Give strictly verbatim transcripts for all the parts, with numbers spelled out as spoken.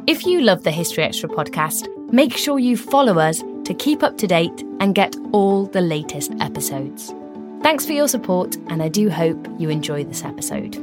If you love the History Extra podcast, make sure you follow us to keep up to date and get all the latest episodes. Thanks for your support, and I do hope you enjoy this episode.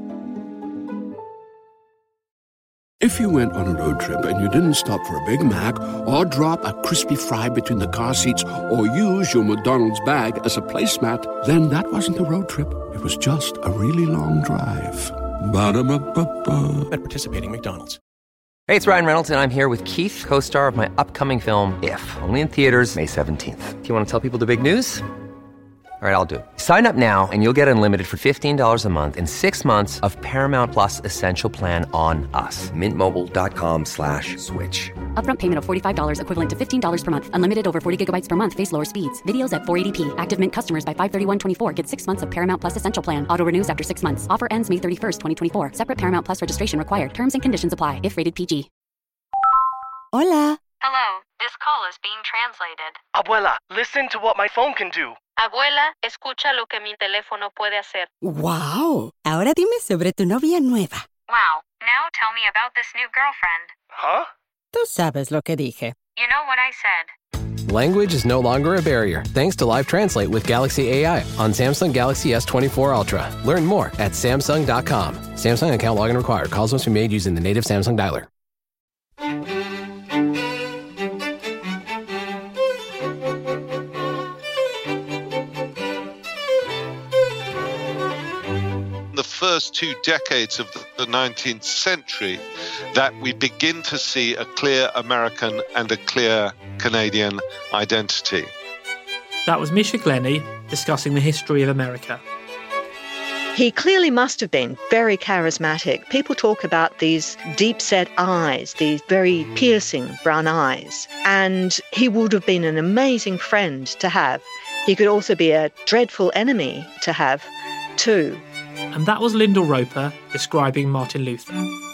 If you went on a road trip and you didn't stop for a Big Mac or drop a crispy fry between the car seats or use your McDonald's bag as a placemat, then that wasn't a road trip. It was just a really long drive. Ba-da-ba-ba-ba. At participating McDonald's. Hey, it's Ryan Reynolds, and I'm here with Keith, co-star of my upcoming film, If, only in theaters May seventeenth. Do you want to tell people the big news? All right, I'll do it. Sign up now and you'll get unlimited for fifteen dollars a month and six months of Paramount Plus Essential Plan on us. Mint Mobile dot com slash switch. Upfront payment of forty-five dollars equivalent to fifteen dollars per month. Unlimited over forty gigabytes per month. Face lower speeds. Videos at four eighty p. Active Mint customers by five thirty-one twenty-four get six months of Paramount Plus Essential Plan. Auto renews after six months. Offer ends May thirty-first, twenty twenty-four. Separate Paramount Plus registration required. Terms and conditions apply if rated P G. Hola. Hello, this call is being translated. Abuela, listen to what my phone can do. Abuela, escucha lo que mi teléfono puede hacer. Wow. Ahora dime sobre tu novia nueva. Wow, now tell me about this new girlfriend. Huh? Tú sabes lo que dije. You know what I said. Language is no longer a barrier thanks to Live Translate with Galaxy A I on Samsung Galaxy S twenty-four Ultra. Learn more at Samsung dot com. Samsung account login required. Calls must be made using the native Samsung dialer. The first two decades of the nineteenth century that we begin to see a clear American and a clear Canadian identity. That was Misha Glenny discussing the history of America. He clearly must have been very charismatic. People talk about these deep-set eyes, these very piercing brown eyes, and he would have been an amazing friend to have. He could also be a dreadful enemy to have, too. And that was Lyndall Roper describing Martin Luther.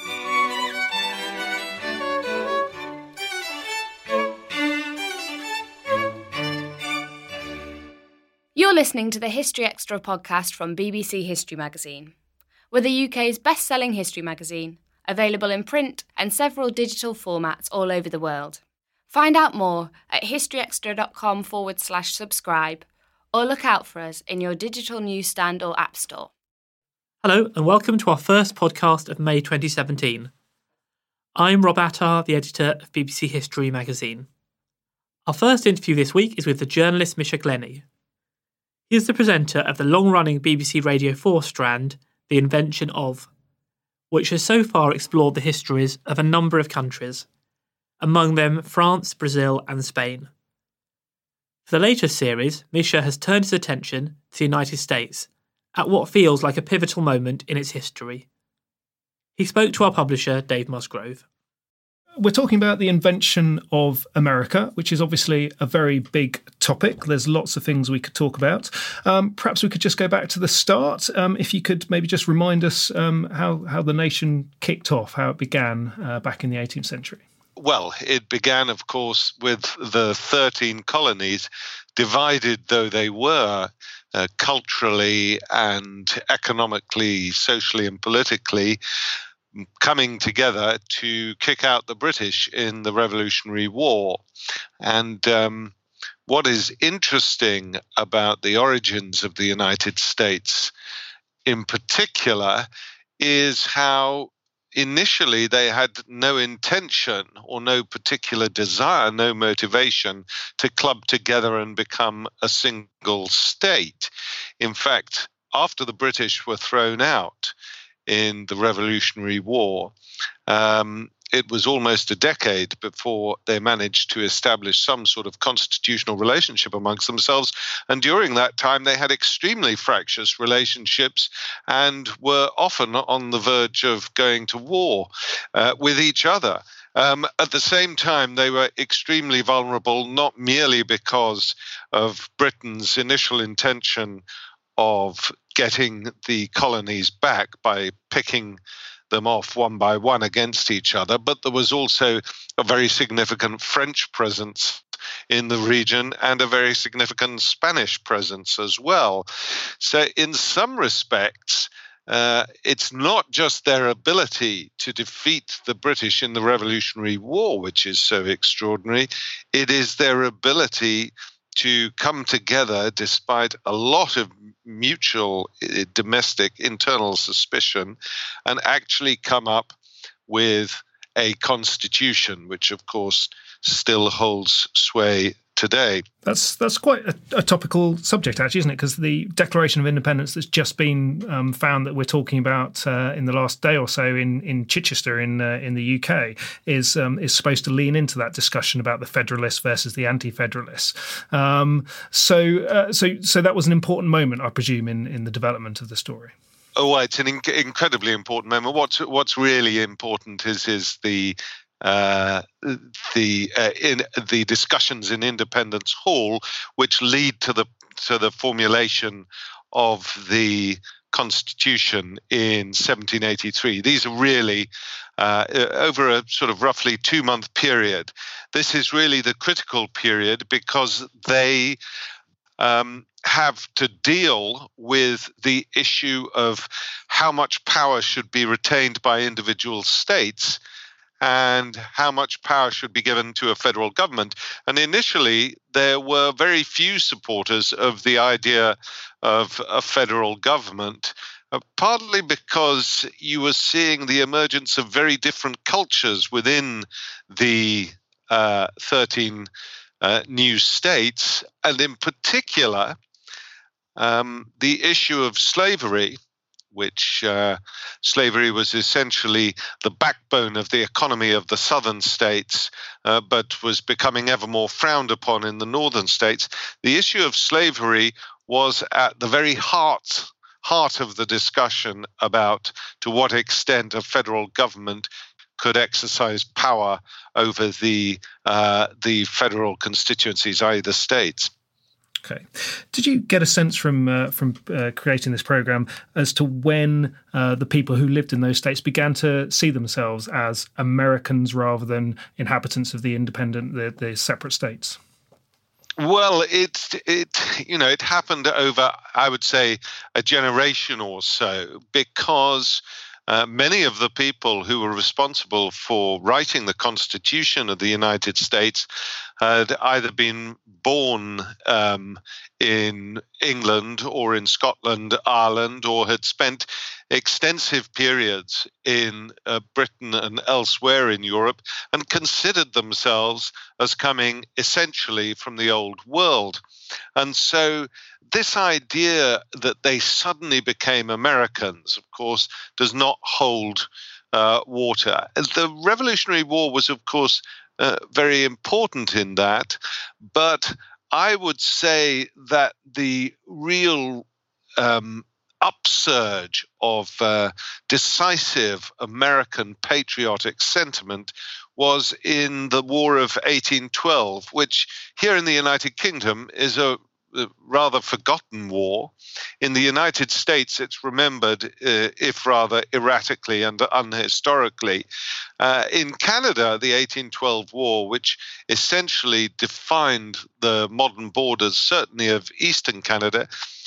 You're listening to the History Extra podcast from B B C History Magazine. We're the U K's best-selling history magazine, available in print and several digital formats all over the world. Find out more at historyextra.com forward slash subscribe, or look out for us in your digital newsstand or app store. Hello and welcome to our first podcast of May twenty seventeen. I'm Rob Attar, the editor of B B C History Magazine. Our first interview this week is with the journalist Misha Glenny. He is the presenter of the long-running B B C Radio four strand, The Invention of, which has so far explored the histories of a number of countries, among them France, Brazil and Spain. For the latest series, Misha has turned his attention to the United States at what feels like a pivotal moment in its history. He spoke to our publisher, Dave Musgrove. We're talking about the invention of America, which is obviously a very big topic. There's lots of things we could talk about. Um, perhaps we could just go back to the start. Um, if you could maybe just remind us um, how, how the nation kicked off, how it began uh, back in the eighteenth century. Well, it began, of course, with the thirteen colonies, divided though they were uh, culturally and economically, socially and politically, coming together to kick out the British in the Revolutionary War. And um, what is interesting about the origins of the United States in particular is how initially they had no intention or no particular desire, no motivation to club together and become a single state. In fact, after the British were thrown out in the Revolutionary War, um, it was almost a decade before they managed to establish some sort of constitutional relationship amongst themselves. And during that time, they had extremely fractious relationships and were often on the verge of going to war uh, with each other. Um, at the same time, they were extremely vulnerable, not merely because of Britain's initial intention of getting the colonies back by picking them off one by one against each other, but there was also a very significant French presence in the region and a very significant Spanish presence as well. So in some respects, uh, it's not just their ability to defeat the British in the Revolutionary War, which is so extraordinary. It is their ability to come together despite a lot of mutual uh, domestic internal suspicion and actually come up with a constitution, which of course still holds sway today. That's that's quite a, a topical subject, actually, isn't it? Because the Declaration of Independence that's just been um, found that we're talking about uh, in the last day or so in in Chichester in uh, in the U K is um, is supposed to lean into that discussion about the Federalists versus the Anti-Federalists. Um, so uh, so so that was an important moment, I presume, in in the development of the story. Oh, it's an inc- incredibly important moment. What's what's really important is is the uh, the uh, in the discussions in Independence Hall, which lead to the to the formulation of the Constitution in seventeen eighty-three. These are really uh, over a sort of roughly two-month period. This is really the critical period because they Um, have to deal with the issue of how much power should be retained by individual states and how much power should be given to a federal government. And initially, there were very few supporters of the idea of a federal government, uh, partly because you were seeing the emergence of very different cultures within the uh, thirteen Uh, new states, and in particular, um, the issue of slavery, which uh, slavery was essentially the backbone of the economy of the southern states, uh, but was becoming ever more frowned upon in the northern states. The issue of slavery was at the very heart heart of the discussion about to what extent a federal government could exercise power over the uh, the federal constituencies, that is the states. Okay. Did you get a sense from uh, from uh, creating this program as to when uh, the people who lived in those states began to see themselves as Americans rather than inhabitants of the independent, the, the separate states? Well, it it you know it happened over, I would say, a generation or so, because Uh, many of the people who were responsible for writing the Constitution of the United States had either been born um, in England or in Scotland, Ireland, or had spent extensive periods in uh, Britain and elsewhere in Europe and considered themselves as coming essentially from the old world. And so this idea that they suddenly became Americans, of course, does not hold uh, water. The Revolutionary War was, of course, uh, very important in that, but I would say that the real um, upsurge of uh, decisive American patriotic sentiment was in the War of eighteen twelve, which here in the United Kingdom is a rather forgotten war. In the United States, it's remembered, uh, if rather erratically and unhistorically. Uh, in Canada, the eighteen twelve War, which essentially defined the modern borders, certainly of eastern Canada,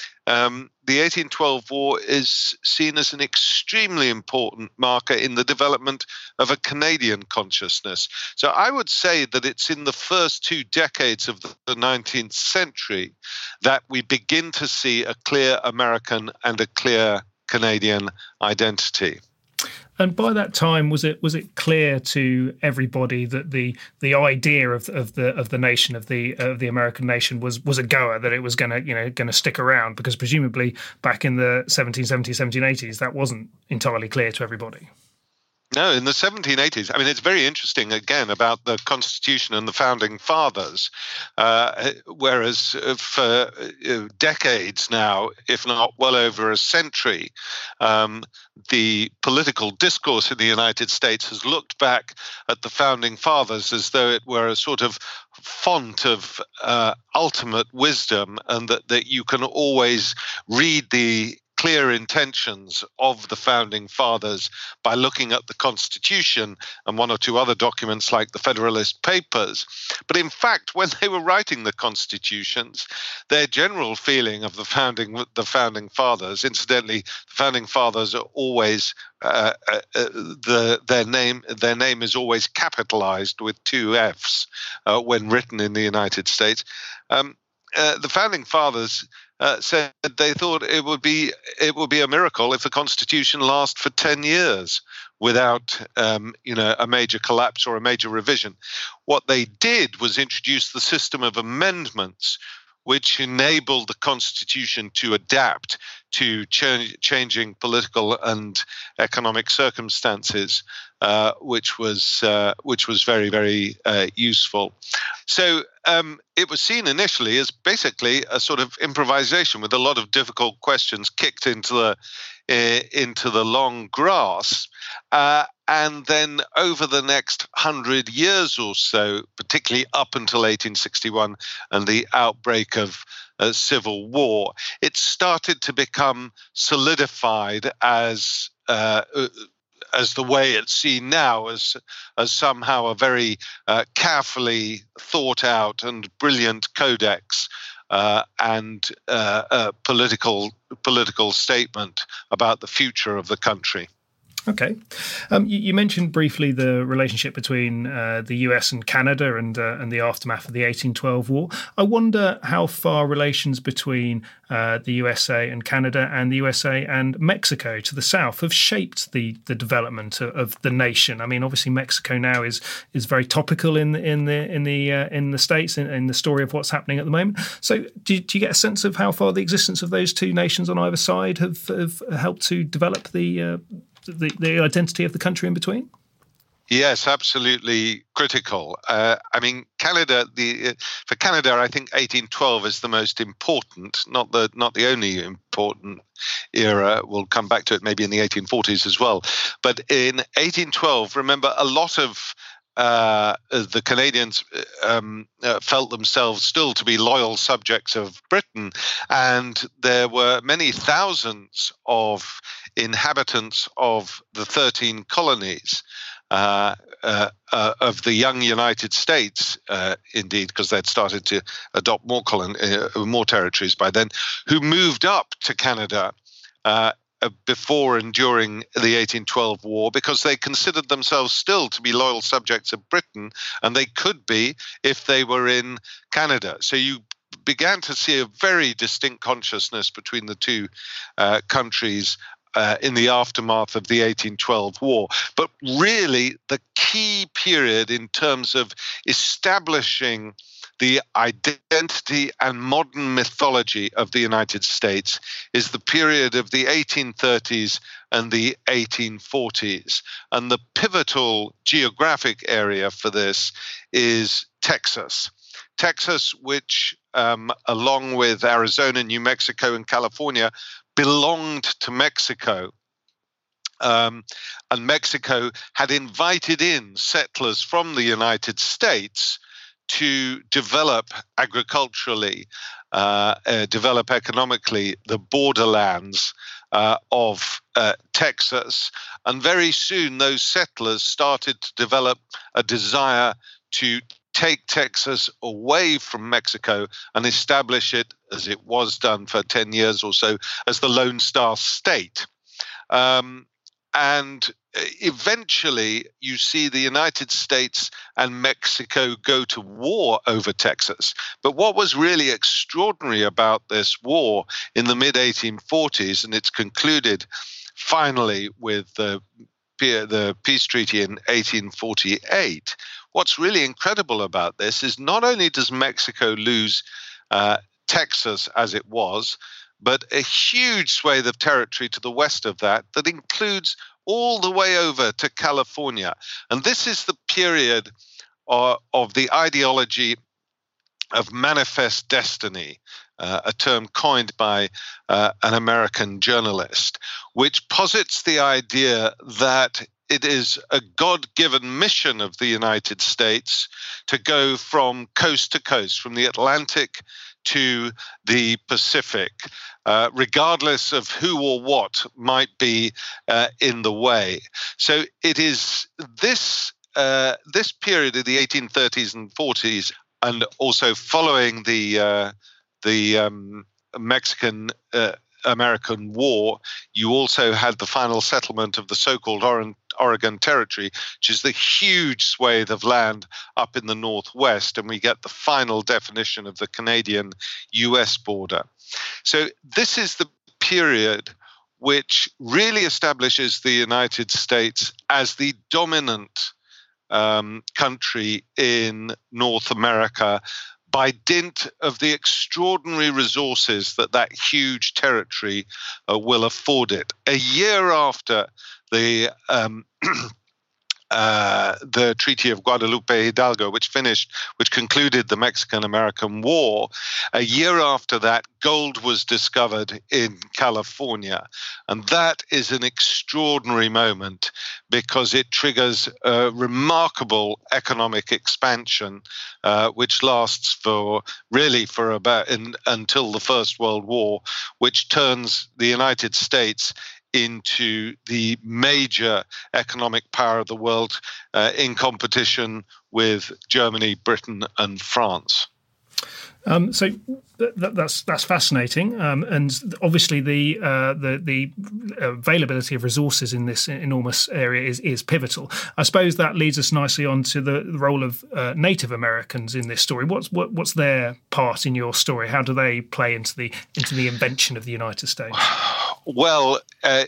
Um, the eighteen twelve War is seen as an extremely important marker in the development of a Canadian consciousness. So I would say that it's in the first two decades of the nineteenth century that we begin to see a clear American and a clear Canadian identity. And by that time, was it was it clear to everybody that the the idea of of the of the nation of the of the American nation was was a goer, that it was going to you know going to stick around? Because presumably back in the seventeen seventies, seventeen eighties, that wasn't entirely clear to everybody. No, in the seventeen eighties, I mean, it's very interesting, again, about the Constitution and the Founding Fathers, uh, whereas for decades now, if not well over a century, um, the political discourse in the United States has looked back at the Founding Fathers as though it were a sort of font of uh, ultimate wisdom, and that, that you can always read the clear intentions of the founding fathers by looking at the Constitution and one or two other documents like the Federalist Papers. But in fact, when they were writing the constitutions, their general feeling of the founding the founding fathers, incidentally, the founding fathers are always uh, uh, the their name their name is always capitalized with two F's uh, when written in the United States. Um, uh, the founding fathers Uh, said they thought it would be it would be a miracle if the Constitution lasts for ten years without um, you know a major collapse or a major revision. What they did was introduce the system of amendments, which enabled the Constitution to adapt to ch- changing political and economic circumstances, uh, which was uh, which was very very uh, useful. So um, it was seen initially as basically a sort of improvisation with a lot of difficult questions kicked into the uh, into the long grass. Uh, And then over the next hundred years or so, particularly up until eighteen sixty-one and the outbreak of uh, civil war, it started to become solidified as uh, as the way it's seen now, as as somehow a very uh, carefully thought out and brilliant codex uh, and uh, a political political statement about the future of the country. Okay. Um, you, you mentioned briefly the relationship between uh, the U S and Canada and uh, and the aftermath of the eighteen twelve war. I wonder how far relations between uh, the U S A and Canada and the U S A and Mexico to the south have shaped the the development of, of the nation. I mean, obviously Mexico now is is very topical in the in the in the uh, in the States in, in the story of what's happening at the moment. So, do, do you get a sense of how far the existence of those two nations on either side have, have helped to develop the uh, The, the identity of the country in between? Yes, absolutely critical. Uh, I mean, Canada. The uh, for Canada, I think eighteen twelve is the most important, not the not the only important era. We'll come back to it maybe in the eighteen forties as well. But in eighteen twelve, remember, a lot of uh, the Canadians um, uh, felt themselves still to be loyal subjects of Britain, and there were many thousands of inhabitants of the thirteen colonies uh, uh, uh, of the young United States, uh, indeed, because they'd started to adopt more colon- uh, more territories by then, who moved up to Canada uh, before and during the eighteen twelve war because they considered themselves still to be loyal subjects of Britain, and they could be if they were in Canada. So you began to see a very distinct consciousness between the two uh, countries Uh, in the aftermath of the eighteen twelve war. But really, the key period in terms of establishing the identity and modern mythology of the United States is the period of the eighteen thirties and the eighteen forties. And the pivotal geographic area for this is Texas. Texas, which, um, along with Arizona, New Mexico, and California, belonged to Mexico. Um, and Mexico had invited in settlers from the United States to develop agriculturally, uh, uh, develop economically the borderlands uh, of uh, Texas. And very soon those settlers started to develop a desire to take Texas away from Mexico and establish it, as it was done for ten years or so, as the Lone Star State. Um, and eventually you see the United States and Mexico go to war over Texas. But what was really extraordinary about this war in the mid eighteen forties, and it's concluded finally with the, the peace treaty in eighteen forty-eight, what's really incredible about this is not only does Mexico lose uh, Texas as it was, but a huge swathe of territory to the west of that that includes all the way over to California. And this is the period of, of the ideology of manifest destiny, uh, a term coined by uh, an American journalist, which posits the idea that it is a God-given mission of the United States to go from coast to coast, from the Atlantic to the Pacific, uh, regardless of who or what might be uh, in the way. So it is this uh, this period of the eighteen thirties and forties, and also following the uh, the um, Mexican uh, American War, you also had the final settlement of the so-called Oregon, Oregon Territory, which is the huge swathe of land up in the northwest, and we get the final definition of the Canadian-U S border. So this is the period which really establishes the United States as the dominant um, country in North America, by dint of the extraordinary resources that that huge territory uh, will afford it. A year after the um, uh, the Treaty of Guadalupe Hidalgo, which finished, which concluded the Mexican-American War, a year after that, gold was discovered in California. And that is an extraordinary moment because it triggers a remarkable economic expansion, uh, which lasts for really for about in, until the First World War, which turns the United States into the major economic power of the world uh, in competition with Germany, Britain, and France. Um, so th- that's that's fascinating, um, and obviously the uh, the the availability of resources in this enormous area is is pivotal. I suppose that leads us nicely on to the role of uh, Native Americans in this story. What's what, what's their part in your story? How do they play into the into the invention of the United States? Well, uh,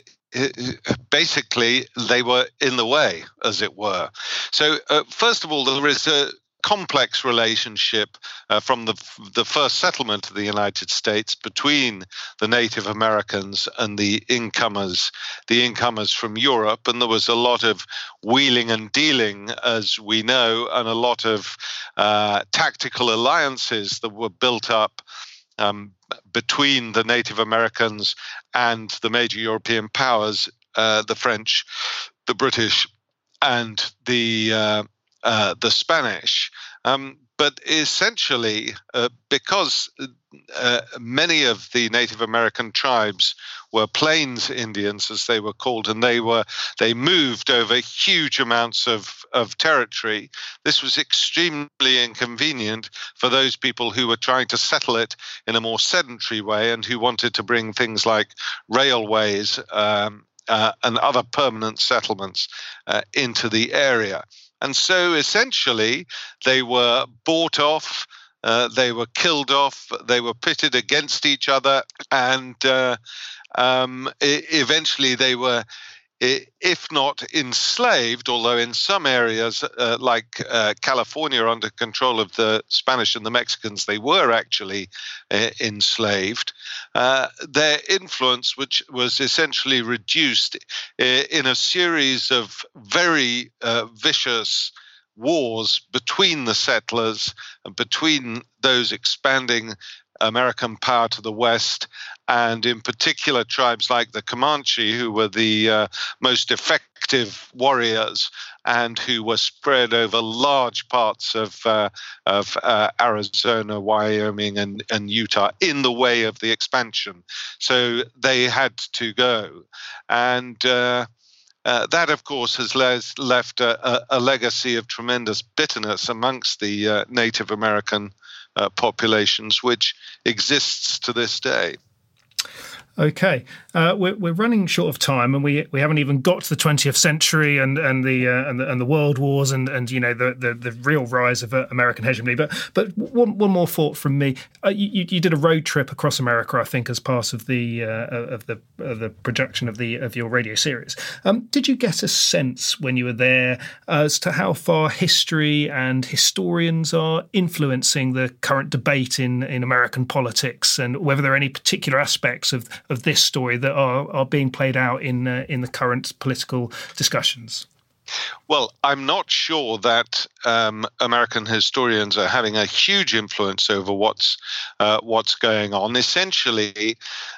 basically, they were in the way, as it were. So, uh, first of all, there is a complex relationship uh, from the the first settlement of the United States between the Native Americans and the incomers, the incomers from Europe, and there was a lot of wheeling and dealing, as we know, and a lot of uh, tactical alliances that were built up Um, between the Native Americans and the major European powers, uh, the French, the British, and the uh, uh, the Spanish. Um, but essentially, uh, because uh, many of the Native American tribes were Plains Indians, as they were called, and they were they moved over huge amounts of, of territory. This was extremely inconvenient for those people who were trying to settle it in a more sedentary way and who wanted to bring things like railways um, uh, and other permanent settlements uh, into the area. And so essentially they were bought off, uh, they were killed off, they were pitted against each other, and uh, um, eventually they were, if not enslaved, although in some areas uh, like uh, California under control of the Spanish and the Mexicans, they were actually uh, enslaved, uh, their influence, which was essentially reduced uh, in a series of very uh, vicious wars between the settlers and between those expanding American power to the west, and in particular tribes like the Comanche, who were the uh, most effective warriors and who were spread over large parts of uh, of uh, Arizona, Wyoming, and, and Utah in the way of the expansion. So they had to go. And uh, Uh, that, of course, has les- left a, a, a legacy of tremendous bitterness amongst the uh, Native American uh, populations, which exists to this day. Okay, uh, we're we're running short of time, and we we haven't even got to the twentieth century and and the uh, and the and the world wars and and you know the the, the real rise of uh, American hegemony. But but one one more thought from me. Uh, you you did a road trip across America, I think, as part of the uh, of the of the production of the of your radio series. Um, did you get a sense when you were there as to how far history and historians are influencing the current debate in in American politics, and whether there are any particular aspects of of this story that are, are being played out in uh, in the current political discussions? Well, I'm not sure that um, American historians are having a huge influence over what's uh, what's going on. Essentially,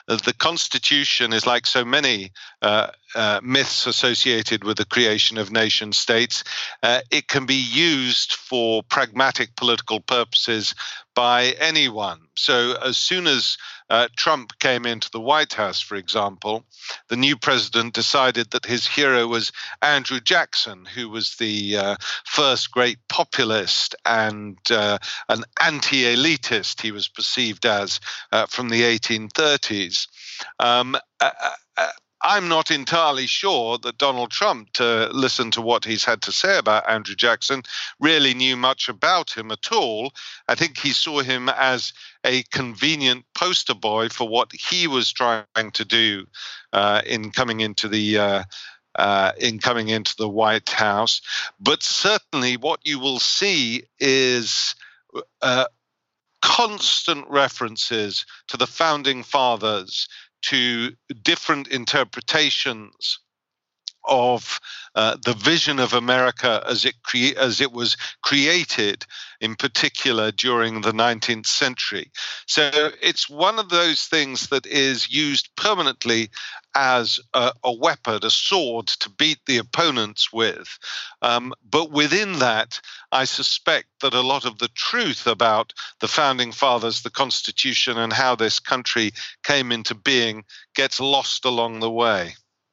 the Constitution is like so many uh, uh, myths associated with the creation of nation states. Uh, it can be used for pragmatic political purposes by anyone. So as soon as uh, Trump came into the White House, for example, the new president decided that his hero was Andrew Jackson, who was the uh, first great populist and uh, an anti-elitist, he was perceived as, uh, from the eighteen thirties. Um, uh, uh, I'm not entirely sure that Donald Trump, to listen to what he's had to say about Andrew Jackson, really knew much about him at all. I think he saw him as a convenient poster boy for what he was trying to do uh, in coming into the uh, uh, in coming into the White House. But certainly, what you will see is uh, constant references to the founding fathers, to different interpretations of uh, the vision of America as it cre- as it was created, in particular during the nineteenth century. So it's one of those things that is used permanently as a, a weapon, a sword to beat the opponents with. Um, but within that, I suspect that a lot of the truth about the founding fathers, the Constitution, and how this country came into being gets lost along the way.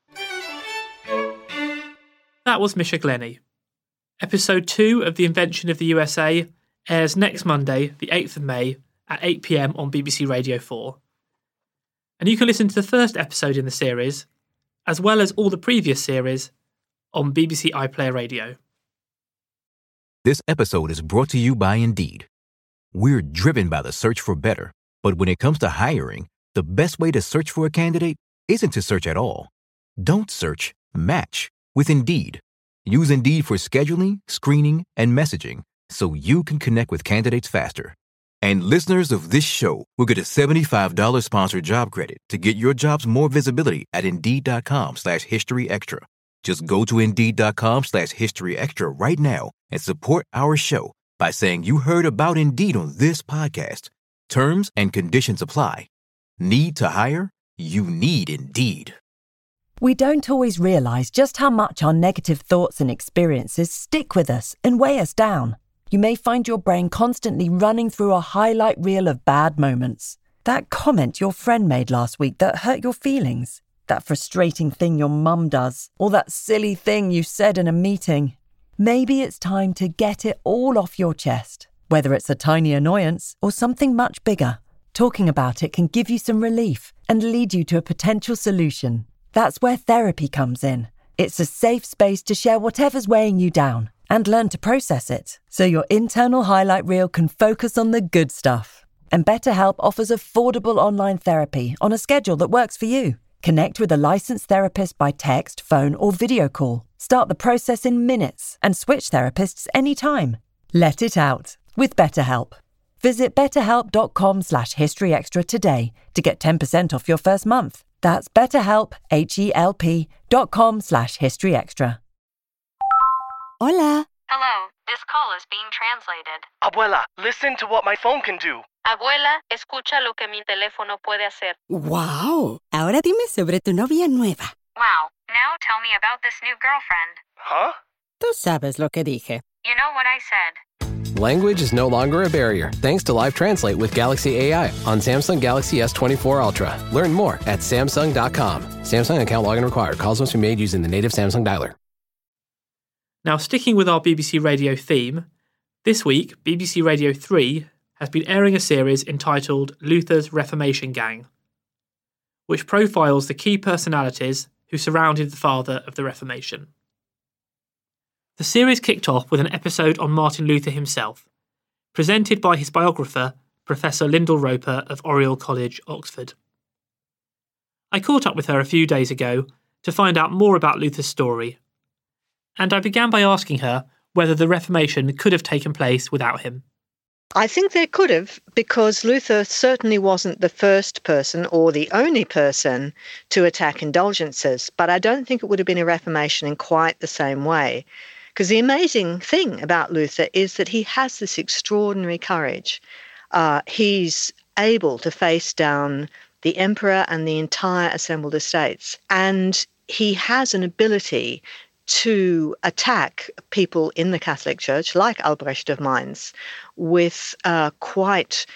That was Misha Glenny. Episode two of The Invention of the U S A airs next Monday, the eighth of May, at eight p.m. on B B C Radio four. And you can listen to the first episode in the series, as well as all the previous series, on B B C iPlayer Radio. This episode is brought to you by Indeed. We're driven by the search for better, but when it comes to hiring, the best way to search for a candidate isn't to search at all. Don't search, match with Indeed. Use Indeed for scheduling, screening, and messaging so you can connect with candidates faster. And listeners of this show will get a seventy-five dollars sponsored job credit to get your jobs more visibility at Indeed.com slash History Extra. Just go to Indeed.com slash History Extra right now and support our show by saying you heard about Indeed on this podcast. Terms and conditions apply. Need to hire? You need Indeed. We don't always realize just how much our negative thoughts and experiences stick with us and weigh us down. You may find your brain constantly running through a highlight reel of bad moments. That comment your friend made last week that hurt your feelings. That frustrating thing your mum does. Or that silly thing you said in a meeting. Maybe it's time to get it all off your chest. Whether it's a tiny annoyance or something much bigger, talking about it can give you some relief and lead you to a potential solution. That's where therapy comes in. It's a safe space to share whatever's weighing you down and learn to process it, so your internal highlight reel can focus on the good stuff. And BetterHelp offers affordable online therapy on a schedule that works for you. Connect with a licensed therapist by text, phone, or video call. Start the process in minutes and switch therapists anytime. Let it out with BetterHelp. Visit betterhelp.com slash history extra today to get ten percent off your first month. That's betterhelp, H-E-L-P dot com slash history extra. Hola. Hello, this call is being translated. Abuela, listen to what my phone can do. Abuela, escucha lo que mi teléfono puede hacer. ¡Wow! Ahora dime sobre tu novia nueva. Wow, now tell me about this new girlfriend. Huh? Tú sabes lo que dije. You know what I said. Language is no longer a barrier thanks to Live Translate with Galaxy A I on Samsung Galaxy S twenty-four Ultra. Learn more at Samsung dot com. Samsung account login required. Calls must be made using the native Samsung dialer. Now, sticking with our B B C Radio theme, this week B B C Radio three has been airing a series entitled Luther's Reformation Gang, which profiles the key personalities who surrounded the father of the Reformation. The series kicked off with an episode on Martin Luther himself, presented by his biographer, Professor Lyndall Roper of Oriel College, Oxford. I caught up with her a few days ago to find out more about Luther's story, and I began by asking her whether the Reformation could have taken place without him. I think there could have, because Luther certainly wasn't the first person or the only person to attack indulgences, but I don't think it would have been a Reformation in quite the same way. Because the amazing thing about Luther is that he has this extraordinary courage. Uh, he's able to face down the emperor and the entire assembled estates. And he has an ability to attack people in the Catholic Church, like Albrecht of Mainz, with uh, quite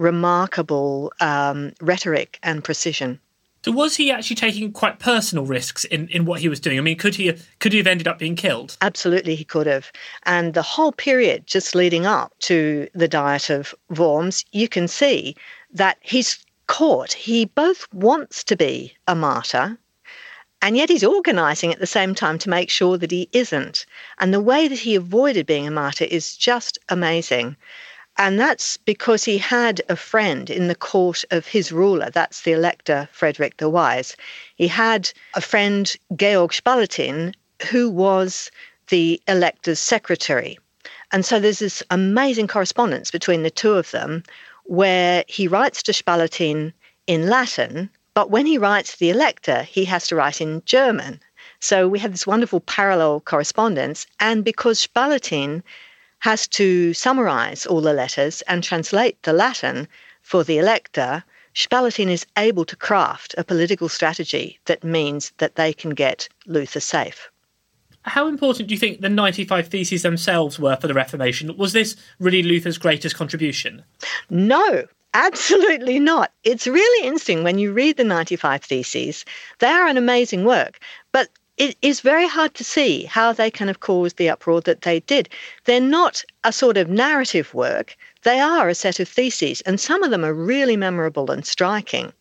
remarkable um, rhetoric and precision. So was he actually taking quite personal risks in, in what he was doing? I mean, could he could he have ended up being killed? Absolutely, he could have. And the whole period just leading up to the Diet of Worms, you can see that he's caught. He both wants to be a martyr, and yet he's organising at the same time to make sure that he isn't. And the way that he avoided being a martyr is just amazing. And that's because he had a friend in the court of his ruler, that's the Elector Frederick the Wise. He had a friend, Georg Spalatin, who was the Elector's secretary. And so there's this amazing correspondence between the two of them where he writes to Spalatin in Latin, but when he writes to the Elector, he has to write in German. So we have this wonderful parallel correspondence, and because Spalatin has to summarise all the letters and translate the Latin for the Elector, Spalatin is able to craft a political strategy that means that they can get Luther safe. How important do you think the ninety-five Theses themselves were for the Reformation? Was this really Luther's greatest contribution? No, absolutely not. It's really interesting when you read the ninety-five Theses. They are an amazing work, but it is very hard to see how they can have caused the uproar that they did. They're not a sort of narrative work. They are a set of theses, and some of them are really memorable and striking.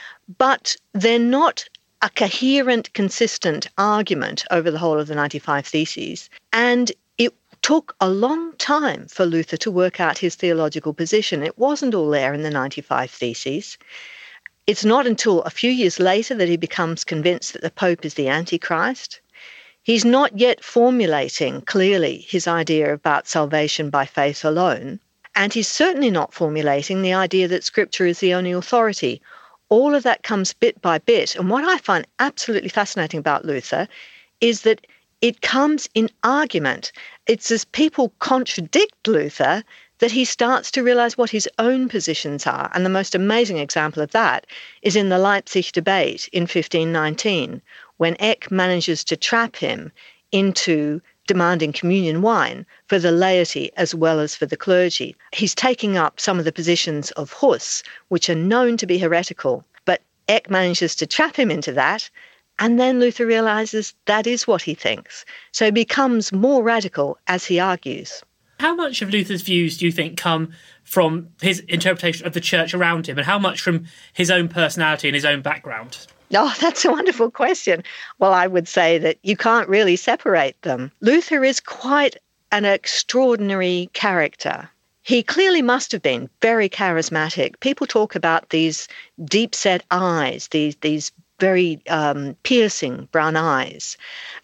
But they're not a coherent, consistent argument over the whole of the ninety-five Theses. And it took a long time for Luther to work out his theological position. It wasn't all there in the ninety-five Theses. It's not until a few years later that he becomes convinced that the Pope is the Antichrist. He's not yet formulating clearly his idea about salvation by faith alone, and he's certainly not formulating the idea that Scripture is the only authority. All of that comes bit by bit, and what I find absolutely fascinating about Luther is that it comes in argument. It's as people contradict Luther that he starts to realise what his own positions are. And the most amazing example of that is in the Leipzig debate in fifteen nineteen, when Eck manages to trap him into demanding communion wine for the laity as well as for the clergy. He's taking up some of the positions of Huss, which are known to be heretical, but Eck manages to trap him into that, and then Luther realises that is what he thinks. So he becomes more radical as he argues. How much of Luther's views do you think come from his interpretation of the church around him, and how much from his own personality and his own background? Oh, that's a wonderful question. Well, I would say that you can't really separate them. Luther is quite an extraordinary character. He clearly must have been very charismatic. People talk about these deep-set eyes, these these very um, piercing brown eyes.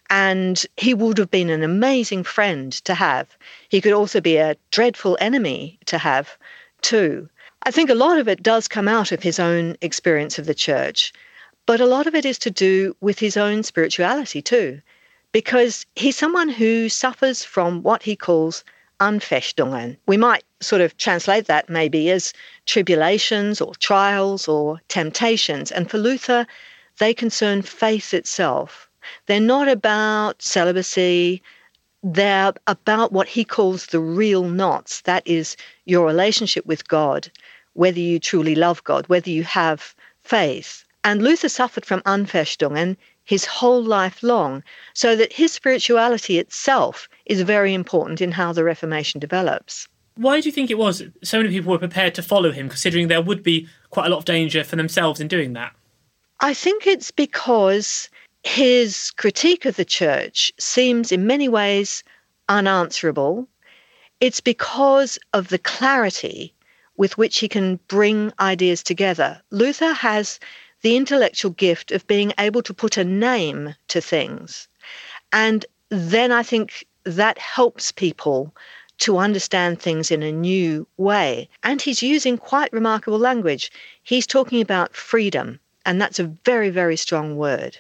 And he would have been an amazing friend to have. He could also be a dreadful enemy to have, too. I think a lot of it does come out of his own experience of the church, but a lot of it is to do with his own spirituality, too, because he's someone who suffers from what he calls Anfechtungen. We might sort of translate that maybe as tribulations or trials or temptations. And for Luther, they concern faith itself. They're not about celibacy. They're about what he calls the real knots. That is your relationship with God, whether you truly love God, whether you have faith. And Luther suffered from Anfechtungen his whole life long, so that his spirituality itself is very important in how the Reformation develops. Why do you think it was so many people were prepared to follow him, considering there would be quite a lot of danger for themselves in doing that? I think it's because his critique of the church seems in many ways unanswerable. It's because of the clarity with which he can bring ideas together. Luther has the intellectual gift of being able to put a name to things. And then I think that helps people to understand things in a new way. And he's using quite remarkable language. He's talking about freedom, and that's a very, very strong word.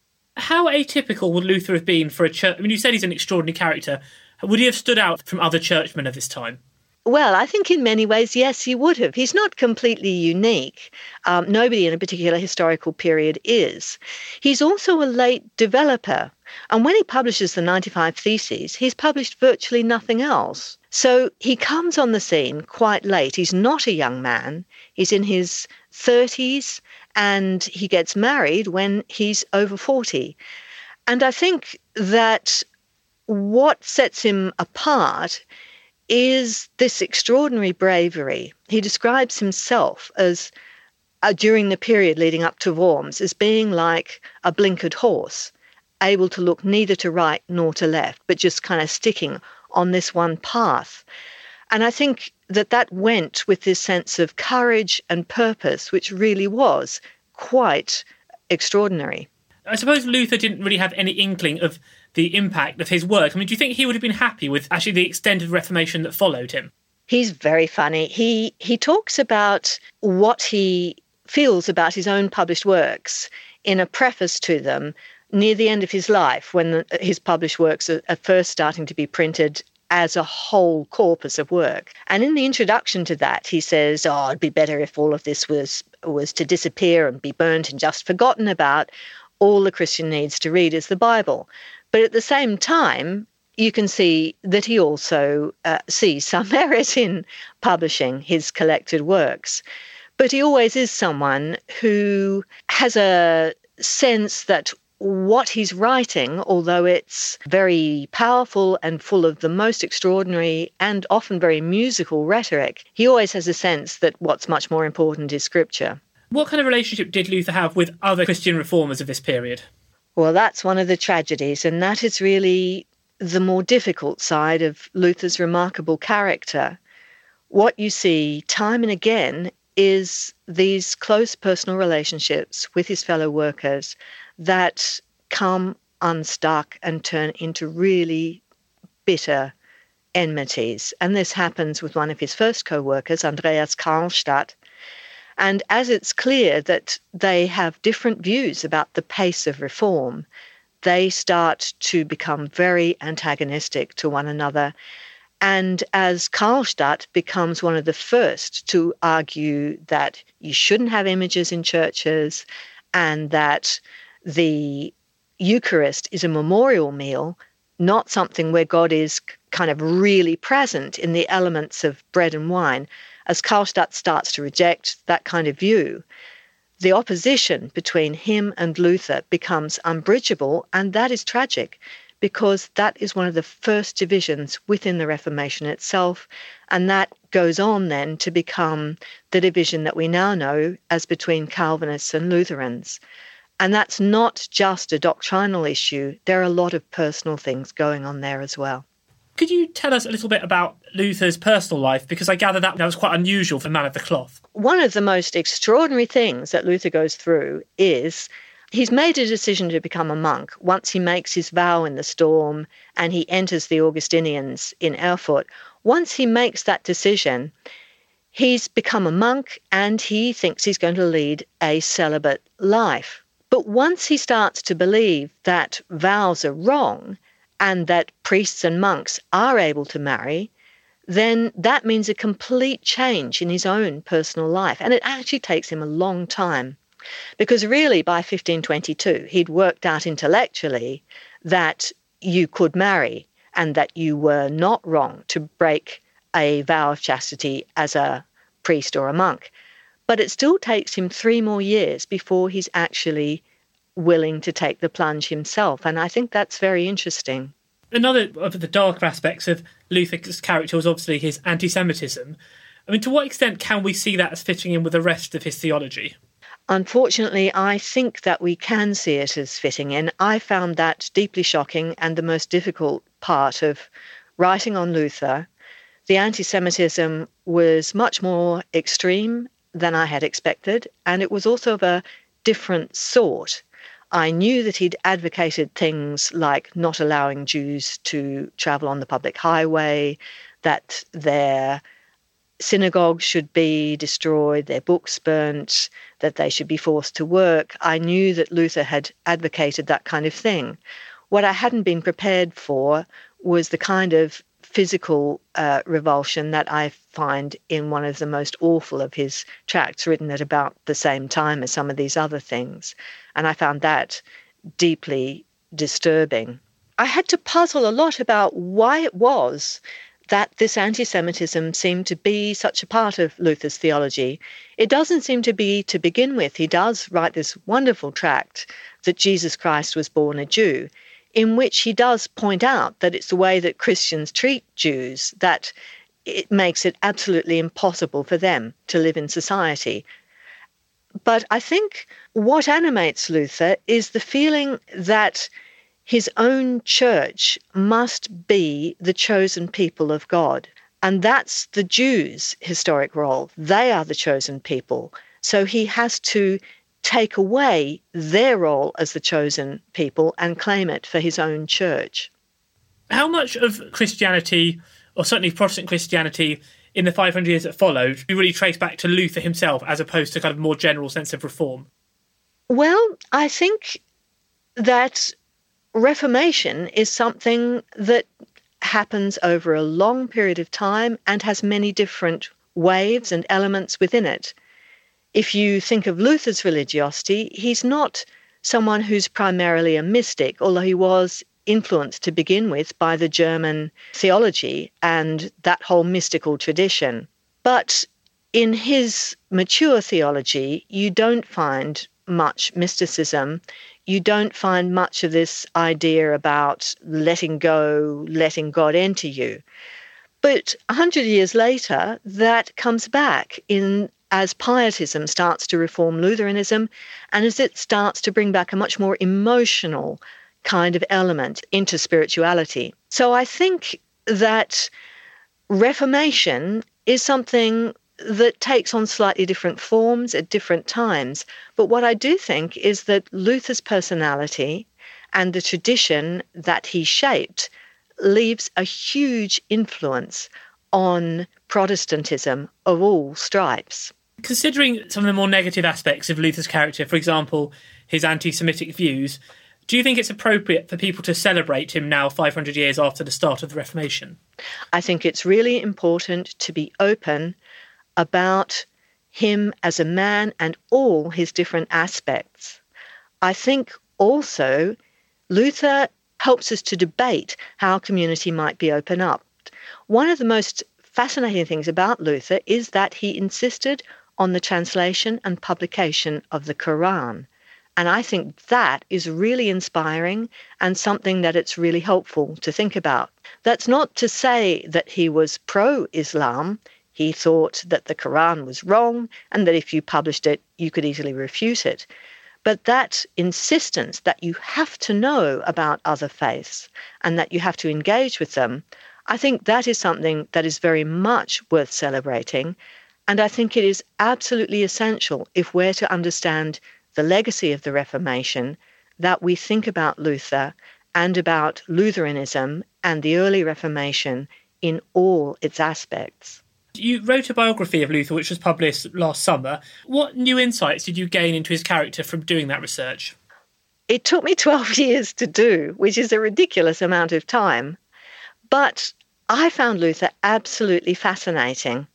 How atypical would Luther have been for a church? I mean, you said he's an extraordinary character. Would he have stood out from other churchmen of this time? Well, I think in many ways, yes, he would have. He's not completely unique. Um, nobody in a particular historical period is. He's also a late developer. And when he publishes the ninety-five Theses, he's published virtually nothing else. So he comes on the scene quite late. He's not a young man. He's in his thirties, and he gets married when he's over forty. And I think that what sets him apart is this extraordinary bravery. He describes himself as, uh, during the period leading up to Worms, as being like a blinkered horse, able to look neither to right nor to left, but just kind of sticking on this one path. And I think that that went with this sense of courage and purpose, which really was quite extraordinary. I suppose Luther didn't really have any inkling of the impact of his work. I mean, do you think he would have been happy with actually the extended Reformation that followed him? He's very funny. He he talks about what he feels about his own published works in a preface to them near the end of his life, when the, his published works are, are first starting to be printed as a whole corpus of work. And in the introduction to that, he says, oh, it'd be better if all of this was was to disappear and be burnt and just forgotten about. All the Christian needs to read is the Bible. But at the same time, you can see that he also uh, sees some merit in publishing his collected works. But he always is someone who has a sense that what he's writing, although it's very powerful and full of the most extraordinary and often very musical rhetoric, he always has a sense that what's much more important is Scripture. What kind of relationship did Luther have with other Christian reformers of this period? Well, that's one of the tragedies, and that is really the more difficult side of Luther's remarkable character. What you see time and again is these close personal relationships with his fellow workers that come unstuck and turn into really bitter enmities. And this happens with one of his first co-workers, Andreas Karlstadt. And as it's clear that they have different views about the pace of reform, they start to become very antagonistic to one another. And as Karlstadt becomes one of the first to argue that you shouldn't have images in churches and that the Eucharist is a memorial meal, not something where God is kind of really present in the elements of bread and wine, as Karlstadt starts to reject that kind of view, the opposition between him and Luther becomes unbridgeable, and that is tragic because that is one of the first divisions within the Reformation itself, and that goes on then to become the division that we now know as between Calvinists and Lutherans. And that's not just a doctrinal issue. There are a lot of personal things going on there as well. Could you tell us a little bit about Luther's personal life? Because I gather that, that was quite unusual for a man of the cloth. One of the most extraordinary things that Luther goes through is he's made a decision to become a monk once he makes his vow in the storm and he enters the Augustinians in Erfurt. Once he makes that decision, he's become a monk and he thinks he's going to lead a celibate life. But once he starts to believe that vows are wrong and that priests and monks are able to marry, then that means a complete change in his own personal life. And it actually takes him a long time. Because really, by fifteen twenty-two, he'd worked out intellectually that you could marry and that you were not wrong to break a vow of chastity as a priest or a monk. But it still takes him three more years before he's actually willing to take the plunge himself. And I think that's very interesting. Another of the darker aspects of Luther's character was obviously his anti-Semitism. I mean, to what extent can we see that as fitting in with the rest of his theology? Unfortunately, I think that we can see it as fitting in. I found that deeply shocking and the most difficult part of writing on Luther. The anti-Semitism was much more extreme than I had expected, and it was also of a different sort. I knew that he'd advocated things like not allowing Jews to travel on the public highway, that their synagogues should be destroyed, their books burnt, that they should be forced to work. I knew that Luther had advocated that kind of thing. What I hadn't been prepared for was the kind of physical uh, revulsion that I find in one of the most awful of his tracts, written at about the same time as some of these other things. And I found that deeply disturbing. I had to puzzle a lot about why it was that this anti-Semitism seemed to be such a part of Luther's theology. It doesn't seem to be to begin with. He does write this wonderful tract that Jesus Christ was born a Jew, in which he does point out that it's the way that Christians treat Jews that it makes it absolutely impossible for them to live in society. But I think what animates Luther is the feeling that his own church must be the chosen people of God. And that's the Jews' historic role. They are the chosen people. So he has to take away their role as the chosen people and claim it for his own church. How much of Christianity, or certainly Protestant Christianity, in the five hundred years that followed, we really trace back to Luther himself as opposed to kind of more general sense of reform? Well, I think that Reformation is something that happens over a long period of time and has many different waves and elements within it. If you think of Luther's religiosity, he's not someone who's primarily a mystic, although he was influenced to begin with by the German theology and that whole mystical tradition. But in his mature theology, you don't find much mysticism. You don't find much of this idea about letting go, letting God enter you. But a hundred years later, that comes back in as Pietism starts to reform Lutheranism and as it starts to bring back a much more emotional kind of element into spirituality. So I think that Reformation is something that takes on slightly different forms at different times. But what I do think is that Luther's personality and the tradition that he shaped leaves a huge influence on Protestantism of all stripes. Considering some of the more negative aspects of Luther's character, for example, his anti-Semitic views, do you think it's appropriate for people to celebrate him now five hundred years after the start of the Reformation? I think it's really important to be open about him as a man and all his different aspects. I think also Luther helps us to debate how community might be open up. One of the most fascinating things about Luther is that he insisted on the translation and publication of the Quran. And I think that is really inspiring and something that it's really helpful to think about. That's not to say that he was pro-Islam. He thought that the Quran was wrong and that if you published it, you could easily refute it. But that insistence that you have to know about other faiths and that you have to engage with them, I think that is something that is very much worth celebrating. And I think it is absolutely essential, if we're to understand the legacy of the Reformation, that we think about Luther and about Lutheranism and the early Reformation in all its aspects. You wrote a biography of Luther, which was published last summer. What new insights did you gain into his character from doing that research? It took me twelve years to do, which is a ridiculous amount of time. But I found Luther absolutely fascinating.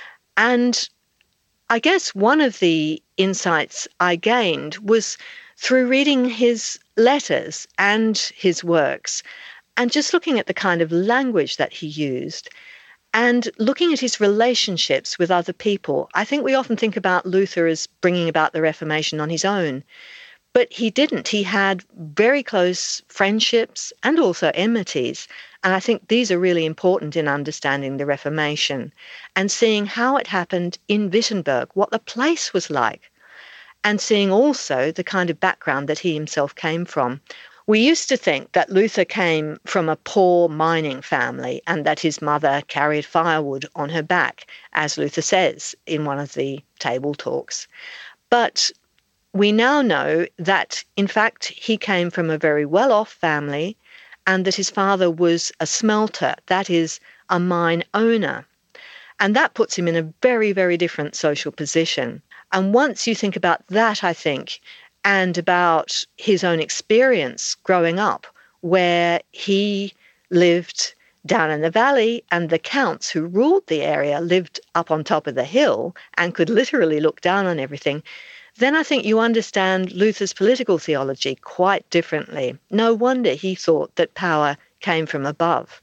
And I guess one of the insights I gained was through reading his letters and his works and just looking at the kind of language that he used and looking at his relationships with other people. I think we often think about Luther as bringing about the Reformation on his own, but he didn't. He had very close friendships and also enmities. And I think these are really important in understanding the Reformation and seeing how it happened in Wittenberg, what the place was like, and seeing also the kind of background that he himself came from. We used to think that Luther came from a poor mining family and that his mother carried firewood on her back, as Luther says in one of the table talks. But we now know that, in fact, he came from a very well-off family and that his father was a smelter, that is, a mine owner. And that puts him in a very, very different social position. And once you think about that, I think, and about his own experience growing up, where he lived down in the valley, and the counts who ruled the area lived up on top of the hill and could literally look down on everything, then I think you understand Luther's political theology quite differently. No wonder he thought that power came from above.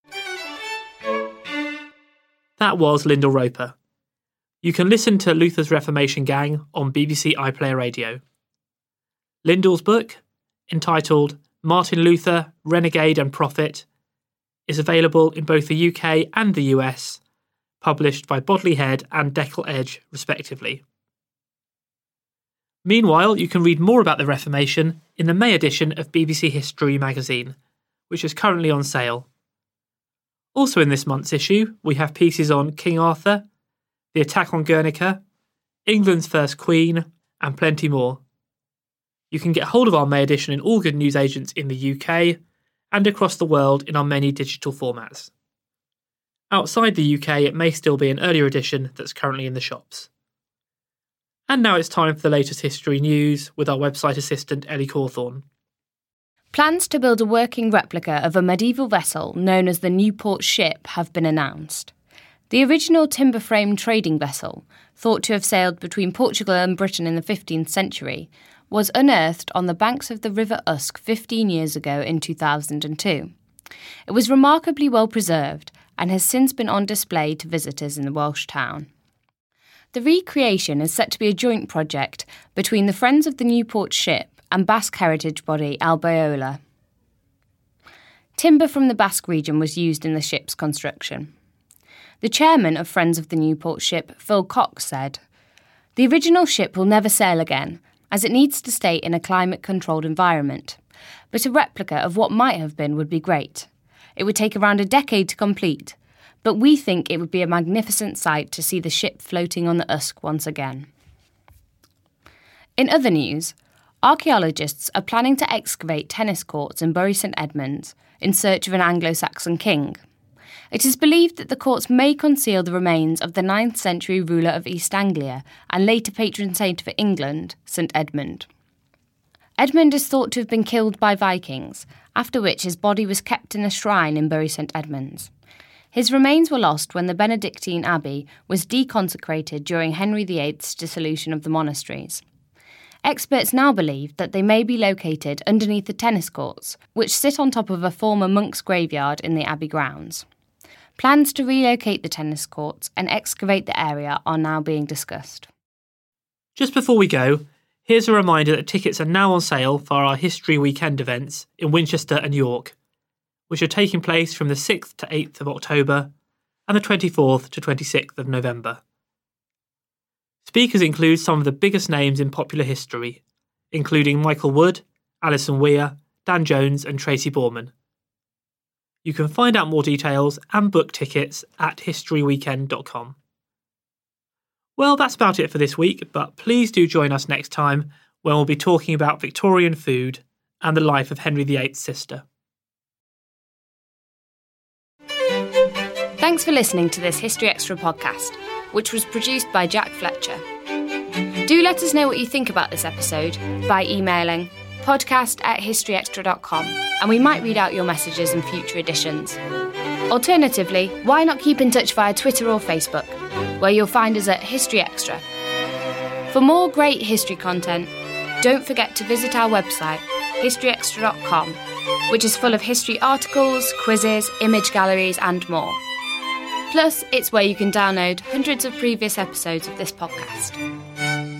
That was Lyndall Roper. You can listen to Luther's Reformation Gang on B B C iPlayer Radio. Lyndall's book, entitled Martin Luther, Renegade and Prophet, is available in both the U K and the U S, published by Bodley Head and Deckle Edge, respectively. Meanwhile, you can read more about the Reformation in the May edition of B B C History magazine, which is currently on sale. Also in this month's issue, we have pieces on King Arthur, the attack on Guernica, England's first Queen, and plenty more. You can get hold of our May edition in all good newsagents in the U K and across the world in our many digital formats. Outside the U K, it may still be an earlier edition that's currently in the shops. And now it's time for the latest history news with our website assistant Ellie Cawthorne. Plans to build a working replica of a medieval vessel known as the Newport ship have been announced. The original timber-frame trading vessel, thought to have sailed between Portugal and Britain in the fifteenth century, was unearthed on the banks of the River Usk fifteen years ago in two thousand two. It was remarkably well preserved and has since been on display to visitors in the Welsh town. The recreation is set to be a joint project between the Friends of the Newport ship and Basque heritage body Albaola. Timber from the Basque region was used in the ship's construction. The chairman of Friends of the Newport ship, Phil Cox, said, "The original ship will never sail again, as it needs to stay in a climate-controlled environment. But a replica of what might have been would be great. It would take around a decade to complete, but we think it would be a magnificent sight to see the ship floating on the Usk once again." In other news, archaeologists are planning to excavate tennis courts in Bury St Edmunds in search of an Anglo-Saxon king. It is believed that the courts may conceal the remains of the ninth century ruler of East Anglia and later patron saint for England, St Edmund. Edmund is thought to have been killed by Vikings, after which his body was kept in a shrine in Bury St Edmunds. His remains were lost when the Benedictine Abbey was deconsecrated during Henry the eighth's dissolution of the monasteries. Experts now believe that they may be located underneath the tennis courts, which sit on top of a former monk's graveyard in the Abbey grounds. Plans to relocate the tennis courts and excavate the area are now being discussed. Just before we go, here's a reminder that tickets are now on sale for our History Weekend events in Winchester and York, which are taking place from the sixth to eighth of October and the twenty-fourth to twenty-sixth of November. Speakers include some of the biggest names in popular history, including Michael Wood, Alison Weir, Dan Jones and Tracy Borman. You can find out more details and book tickets at history weekend dot com. Well, that's about it for this week, but please do join us next time when we'll be talking about Victorian food and the life of Henry the eighth's sister. Thanks for listening to this History Extra podcast, which was produced by Jack Fletcher. Do let us know what you think about this episode by emailing podcast at history extra dot com, and we might read out your messages in future editions. Alternatively, why not keep in touch via Twitter or Facebook, where you'll find us at History Extra. For more great history content, don't forget to visit our website, history extra dot com, which is full of history articles, quizzes, image galleries and more. Plus, it's where you can download hundreds of previous episodes of this podcast.